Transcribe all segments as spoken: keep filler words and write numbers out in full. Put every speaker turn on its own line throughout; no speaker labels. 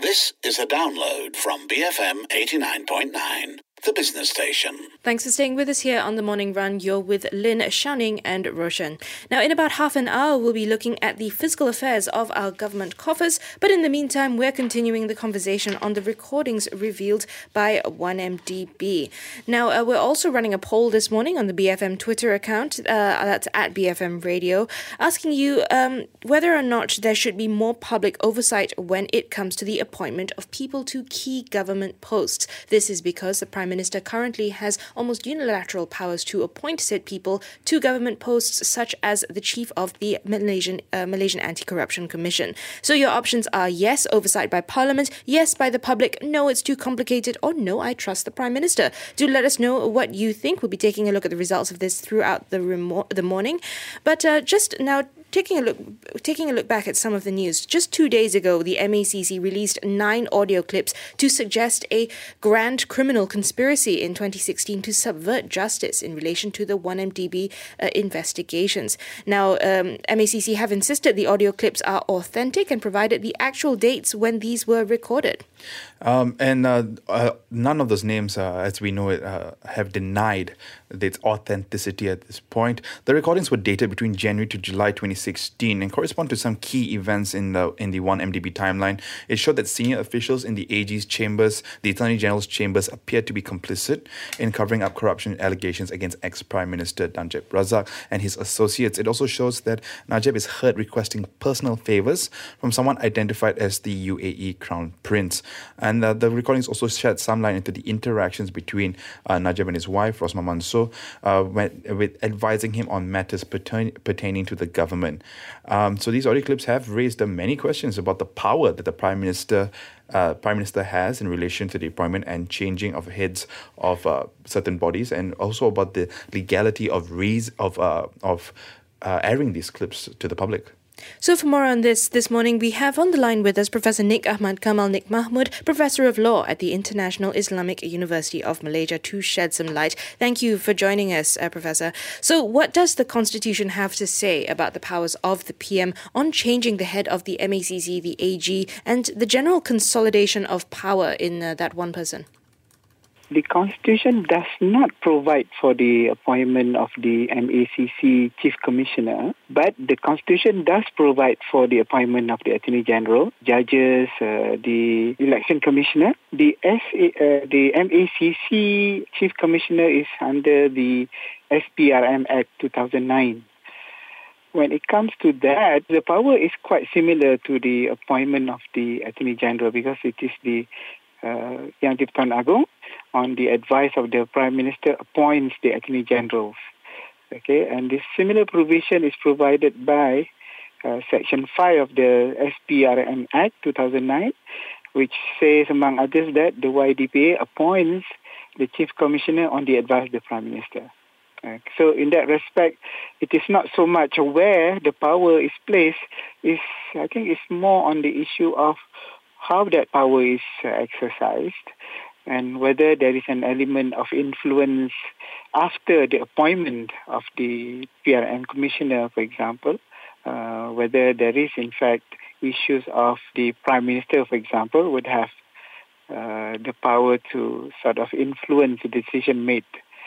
This is a download from B F M eighty-nine point nine, the business station.
Thanks for staying with us here on The Morning Run. You're with Lynn, Xiaoning and Roshan. Now, in about half an hour, we'll be looking at the fiscal affairs of our government coffers. But in the meantime, we're continuing the conversation on the recordings revealed by one M D B. Now, uh, we're also running a poll this morning on the B F M Twitter account, uh, that's at B F M Radio, asking you um, whether or not there should be more public oversight when it comes to the appointment of people to key government posts. This is because the Prime Minister currently has almost unilateral powers to appoint said people to government posts, such as the chief of the Malaysian uh, Malaysian Anti-Corruption Commission. So your options are yes, oversight by Parliament, yes, by the public, no, it's too complicated, or no, I trust the Prime Minister. Do let us know what you think. We'll be taking a look at the results of this throughout the, remo- the morning. But uh, just now, Taking a look, taking a look back at some of the news. Just two days ago, the M A C C released nine audio clips to suggest a grand criminal conspiracy in twenty sixteen to subvert justice in relation to the one M D B uh, investigations. Now, um, M A C C have insisted the audio clips are authentic and provided the actual dates when these were recorded.
Um, and uh, uh, none of those names, uh, as we know it, uh, have denied its authenticity at this point. The recordings were dated between January to July twenty sixteen and correspond to some key events in the in the one M D B timeline. It showed that senior officials in the A G's chambers, the Attorney General's chambers, appeared to be complicit in covering up corruption allegations against ex-Prime Minister Najib Razak and his associates. It also shows that Najib is heard requesting personal favours from someone identified as the U A E Crown Prince. And uh, the recordings also shed some light into the interactions between uh, Najib and his wife, Rosmah Mansor, uh, when, with advising him on matters pertain- pertaining to the government. Um, so these audio clips have raised uh, many questions about the power that the Prime Minister uh, Prime Minister has in relation to the appointment and changing of heads of uh, certain bodies, and also about the legality of reas- of uh, of uh, airing these clips to the public.
So for more on this, this morning we have on the line with us Professor Nik Ahmad Kamal Nik Mahmud, Professor of Law at the International Islamic University of Malaysia, to shed some light. Thank you for joining us, uh, Professor. So what does the Constitution have to say about the powers of the P M on changing the head of the M A C C, the A G, and the general consolidation of power in uh, that one person?
The Constitution does not provide for the appointment of the M A C C Chief Commissioner, but the Constitution does provide for the appointment of the Attorney General, judges, uh, the Election Commissioner. The S A, uh, the M A C C Chief Commissioner is under the S P R M Act two thousand nine. When it comes to that, the power is quite similar to the appointment of the Attorney General, because it is the uh, Yang di-Pertuan Agong, on the advice of the Prime Minister, appoints the Attorney Generals. Okay, and this similar provision is provided by uh, Section five of the S P R M Act two thousand nine, which says, among others, that the Y D P A appoints the Chief Commissioner on the advice of the Prime Minister. Uh, so in that respect, it is not so much where the power is placed, is I think it's more on the issue of how that power is uh, exercised, and whether there is an element of influence after the appointment of the P R M Commissioner, for example, uh, whether there is in fact issues of the Prime Minister, for example, would have uh, the power to sort of influence the decision made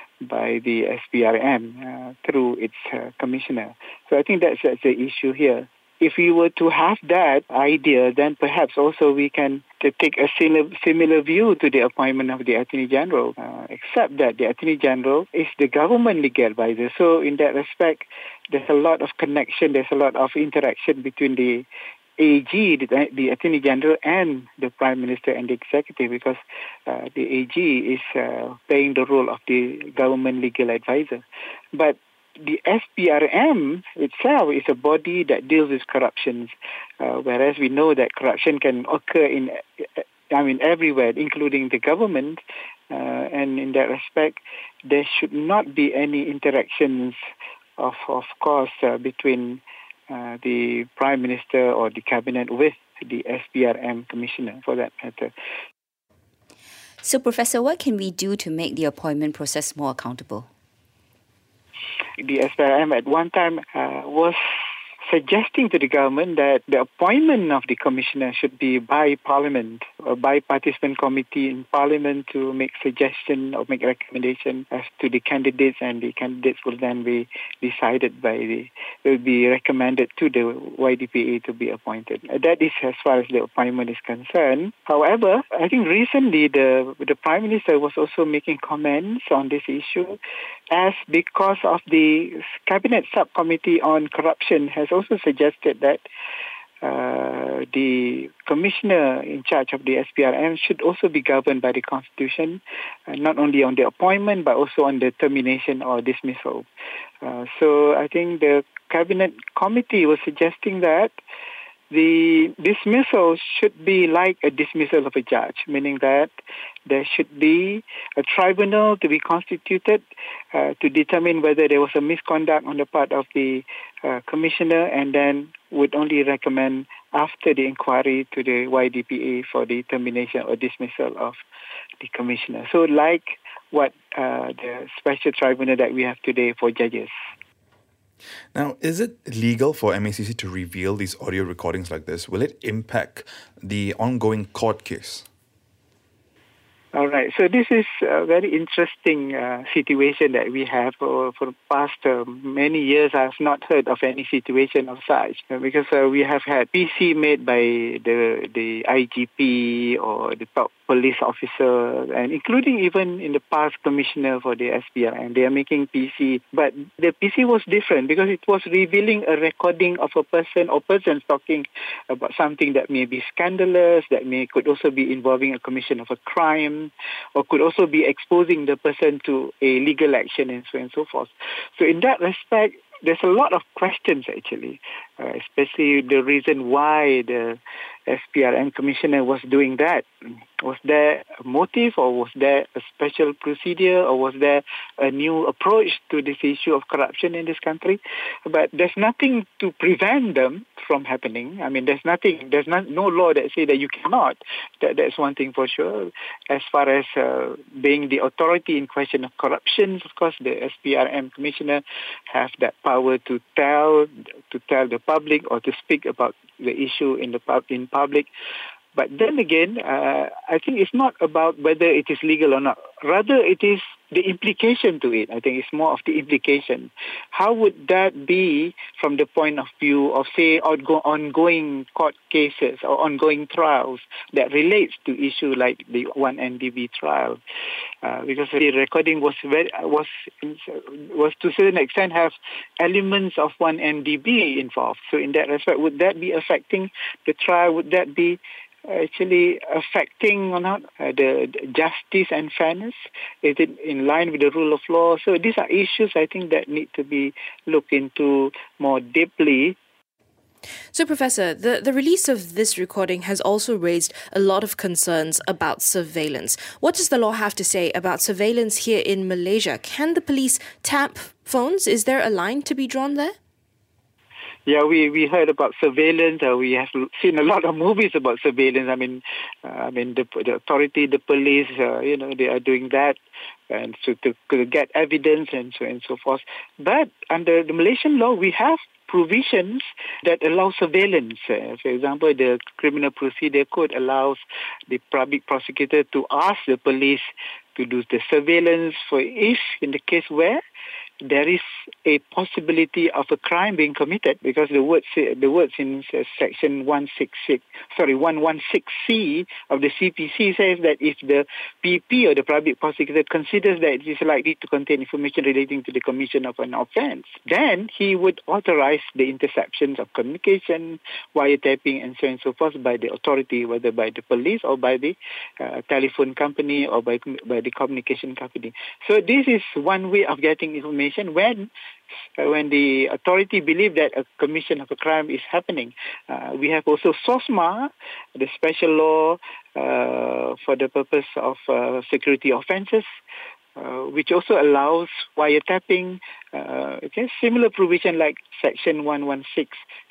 by the S P R M uh, through its uh, Commissioner. So I think that's, that's the issue here. If we were to have that idea, then perhaps also we can take a similar, similar view to the appointment of the Attorney General, uh, except that the Attorney General is the government legal advisor. So in that respect, there's a lot of connection, there's a lot of interaction between the A G, the, the Attorney General, and the Prime Minister and the Executive, because uh, the A G is uh, playing the role of the government legal advisor. But the S P R M itself is a body that deals with corruption, uh, whereas we know that corruption can occur in, I mean, everywhere, including the government. Uh, and in that respect, there should not be any interactions, of, of course, uh, between uh, the Prime Minister or the Cabinet with the S P R M Commissioner, for that matter.
So, Professor, what can we do to make the appointment process more accountable?
The S P R M at one time uh, was suggesting to the government that the appointment of the commissioner should be by Parliament, or by participant committee in Parliament to make suggestion or make recommendation as to the candidates, and the candidates will then be decided by the, will be recommended to the Y D P A to be appointed. That is as far as the appointment is concerned. However, I think recently the the Prime Minister was also making comments on this issue, as because of the Cabinet Subcommittee on Corruption has also suggested that uh, the commissioner in charge of the S P R M should also be governed by the Constitution, uh, not only on the appointment but also on the termination or dismissal. Uh, so I think the Cabinet Committee was suggesting that the dismissal should be like a dismissal of a judge, meaning that there should be a tribunal to be constituted uh, to determine whether there was a misconduct on the part of the uh, commissioner, and then would only recommend after the inquiry to the Y D P A for the termination or dismissal of the commissioner. So like what uh, the special tribunal that we have today for judges.
Now, is it legal for M A C C to reveal these audio recordings like this? Will it impact the ongoing court case?
All right. So this is a very interesting uh, situation that we have. For, for the past uh, many years, I have not heard of any situation of such, uh, because uh, we have had P C made by the the I G P or the top police officer, and including even in the past commissioner for the S P R M. They are making P C, but the P C was different because it was revealing a recording of a person or persons talking about something that may be scandalous, that may could also be involving a commission of a crime, or could also be exposing the person to a legal action, and so on and so forth. So in that respect, there's a lot of questions actually, uh, especially the reason why the S P R M commissioner was doing that. Was there a motive, or was there a special procedure, or was there a new approach to this issue of corruption in this country? But there's nothing to prevent them from happening. I mean, there's nothing, there's not, no law that say that you cannot. That, that's one thing for sure. As far as uh, being the authority in question of corruption, of course, the S P R M commissioner have that power to tell to tell the public or to speak about the issue in the pub, in public. But then again, uh, I think it's not about whether it is legal or not. Rather, it is the implication to it. I think it's more of the implication. How would that be from the point of view of, say, ongoing court cases or ongoing trials that relates to issue like the one N D B trial? Uh, because the recording was very, was was to a certain extent have elements of one N D B involved. So in that respect, would that be affecting the trial? Would that be actually affecting or not uh, the, the justice and fairness? Is it in line with the rule of law? So these are issues I think that need to be looked into more deeply.
So, Professor, the, the release of this recording has also raised a lot of concerns about surveillance. What does the law have to say about surveillance here in Malaysia? Can the police tap phones? Is there a line to be drawn there?
Yeah, we, we heard about surveillance. Uh, we have seen a lot of movies about surveillance. I mean, uh, I mean the, the authority, the police, uh, you know, they are doing that, and so to, to get evidence and so and so forth. But under the Malaysian law, we have provisions that allow surveillance. Uh, for example, the Criminal Procedure Code allows the public prosecutor to ask the police to do the surveillance for if, in the case where there is a possibility of a crime being committed, because the words the words in section one sixty-six, sorry, one sixteen C of the C P C says that if the P P or the public prosecutor considers that it is likely to contain information relating to the commission of an offence, then he would authorize the interceptions of communication, wiretapping, and so on and so forth by the authority, whether by the police or by the uh, telephone company or by by the communication company. So this is one way of getting information when uh, when the authority believe that a commission of a crime is happening. Uh, we have also SOSMA, the special law uh, for the purpose of uh, security offences, Uh, which also allows wiretapping, uh, okay, similar provision like Section one sixteen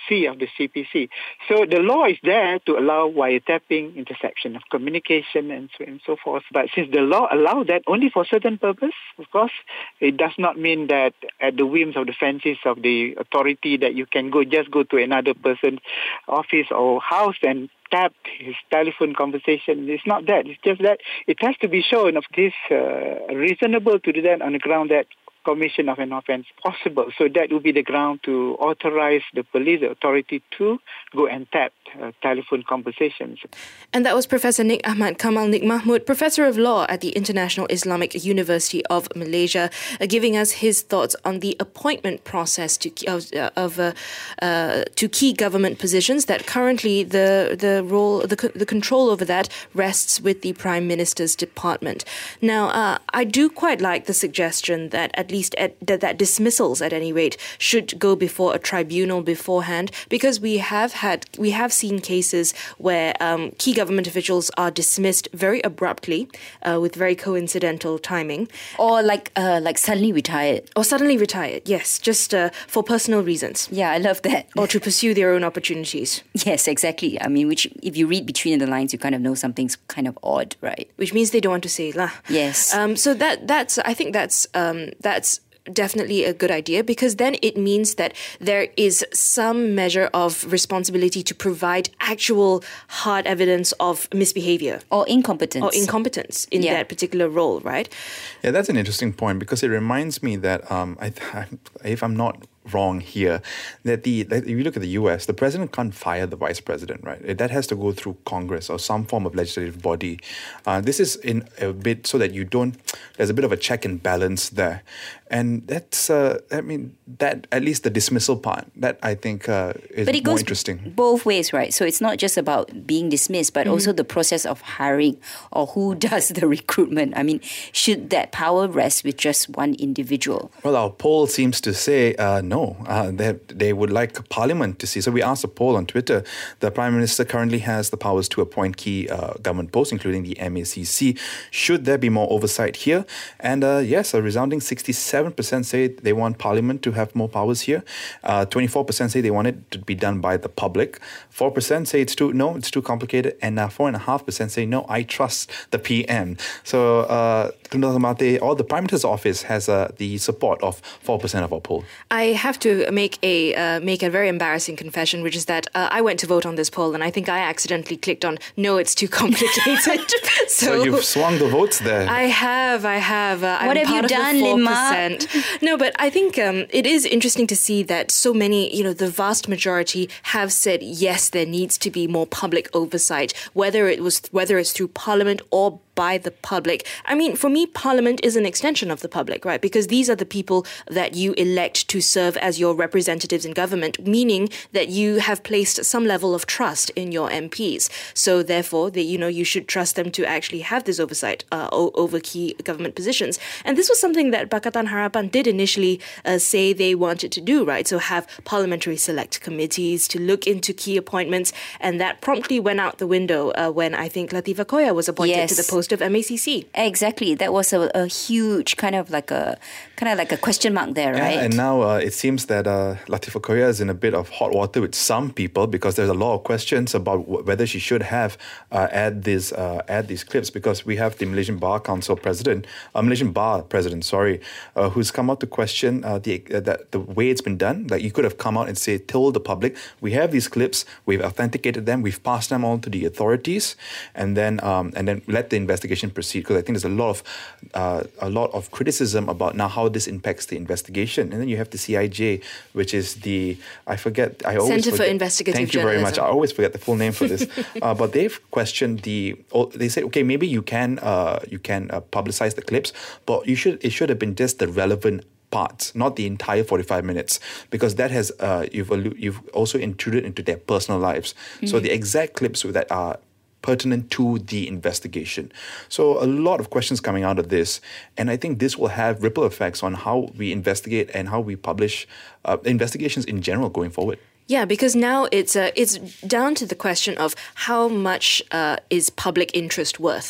C of the C P C. So the law is there to allow wiretapping, interception of communication, and so on and so forth. But since the law allows that only for certain purpose, of course, it does not mean that at the whims of the fancies of the authority that you can go just go to another person's office or house and tap his telephone conversation. It's not that. It's just that it has to be shown of this uh, reasonable to do that on the ground that commission of an offence possible. So that would be the ground to authorize the police the authority to go and tap uh, telephone conversations.
And that was Professor Nik Ahmad Kamal Nik Mahmud, Professor of Law at the International Islamic University of Malaysia, uh, giving us his thoughts on the appointment process to of, uh, of uh, uh, to key government positions. That currently the the role the the control over that rests with the Prime Minister's department. Now, uh, I do quite like the suggestion that at least at, that, that dismissals at any rate should go before a tribunal beforehand, because we have had we have seen cases where um, key government officials are dismissed very abruptly uh, with very coincidental timing,
Or like uh, like suddenly retired.
or suddenly retired. Yes, just uh, for personal reasons,
Yeah, I love that.
or to pursue their own opportunities,
Yes, exactly. I mean, which if you read between the lines, you kind of know something's kind of odd, right?
which means they don't want to say lah.
Yes.
Um, so that that's I think that's um, that's definitely a good idea, because then it means that there is some measure of responsibility to provide actual hard evidence of misbehavior
Or incompetence.
or incompetence in
Yeah.
that particular role, right?
Yeah, that's an interesting point, because it reminds me that um, I, I, if I'm not wrong here, that the that if you look at the U S, the president can't fire the vice president, right? That has to go through Congress or some form of legislative body. Uh, this is in a bit so that you don't. There's a bit of a check and balance there, and that's. Uh, I mean, that at least the dismissal part that I think uh, is
But it
more
goes
interesting.
both ways, right? So it's not just about being dismissed, but also the process of hiring or who does the recruitment. I mean, should that power rest with just one individual?
Well, our poll seems to say uh, no. Uh, they, they would like Parliament to see. So we asked a poll on Twitter. The Prime Minister currently has the powers to appoint key uh, government posts, including the M A C C. Should there be more oversight here? And uh, yes, a resounding sixty-seven percent say they want Parliament to have more powers here. Uh, twenty-four percent say they want it to be done by the public. four percent say it's too no, it's too complicated. And uh, four point five percent say no, I trust the P M. So uh, Tun Dr. Mahathir, or the Prime Minister's office has uh, the support of four percent of our poll.
I have to make a uh, make a very embarrassing confession, which is that uh, I went to vote on this poll, and I think I accidentally clicked on no, it's too complicated. so,
So you've swung the votes there.
I have, I have. Uh,
What
I'm
have you
part of the
done,
four
Lin-Ma?
percent. No, but I think um, it is interesting to see that so many, you know, the vast majority have said yes, there needs to be more public oversight, whether it was whether it's through Parliament or by the public. I mean, for me, Parliament is an extension of the public, right? Because these are the people that you elect to serve as your representatives in government, meaning that you have placed some level of trust in your M Ps. So therefore, they, you know, you should trust them to actually have this oversight uh, o- over key government positions. And this was something that Pakatan Harapan did initially uh, say they wanted to do, right? So have parliamentary select committees to look into key appointments. And that promptly went out the window uh, when I think Latifah Koya was appointed
Yes.
to the post of M A C C.
Exactly. That was a, a huge kind of like a kind of like a question mark there, right?
Yeah, and now uh, it seems that uh, Latifah Koya is in a bit of hot water with some people, because there's a lot of questions about w- whether she should have uh, add these uh, add these clips, because we have the Malaysian Bar Council president, uh, Malaysian Bar president, sorry, uh, who's come out to question uh, the uh, that the way it's been done. Like, you could have come out and say, told the public, we have these clips, we've authenticated them, we've passed them on to the authorities, and then um, and then let the investigation proceed. Because I think there's a lot of uh, a lot of criticism about now how this impacts the investigation. And then you have the C I J, which is the I forget I always
Centre for
forget,
Investigative
Thank you very much.
Journalism.
I always forget the full name for this. uh, but they've questioned the. Oh, they say, okay, maybe you can uh, you can uh, publicize the clips, but you should it should have been just the relevant parts, not the entire forty-five minutes, because that has uh, you've allu- you've also intruded into their personal lives. Mm-hmm. So the exact clips that are pertinent to the investigation. So a lot of questions coming out of this, and I think this will have ripple effects on how we investigate and how we publish uh, investigations in general going forward.
Yeah, because now it's uh, it's down to the question of how much uh, is public interest worth.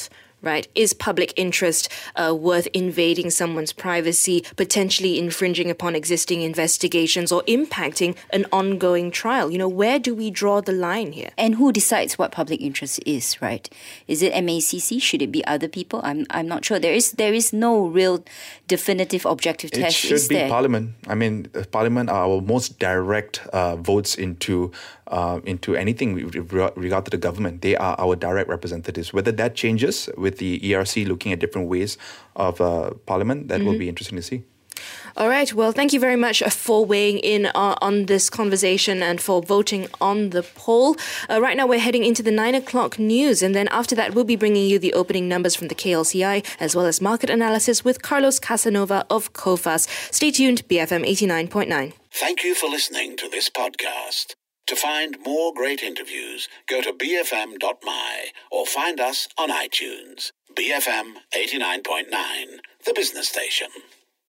right? Is public interest uh, worth invading someone's privacy, potentially infringing upon existing investigations or impacting an ongoing trial? You know, where do we draw the line here?
And who decides what public interest is, right? Is it M A C C? Should it be other people? I'm I'm not sure. There is there is no real definitive objective
It
test.
should
is
be
there?
Parliament. I mean, uh, Parliament are our most direct uh, votes into uh, into anything with regard to the government. They are our direct representatives. Whether that changes with the E R C looking at different ways of uh, Parliament, that mm-hmm. will be interesting to see.
All right. Well, thank you very much for weighing in uh, on this conversation and for voting on the poll. Uh, right now, we're heading into the nine o'clock news. And then after that, we'll be bringing you the opening numbers from the K L C I, as well as market analysis with Carlos Casanova of COFAS. Stay tuned, B F M eighty-nine point nine.
Thank you for listening to this podcast. To find more great interviews, go to b f m dot m y or find us on iTunes. B F M eighty-nine point nine, the business station.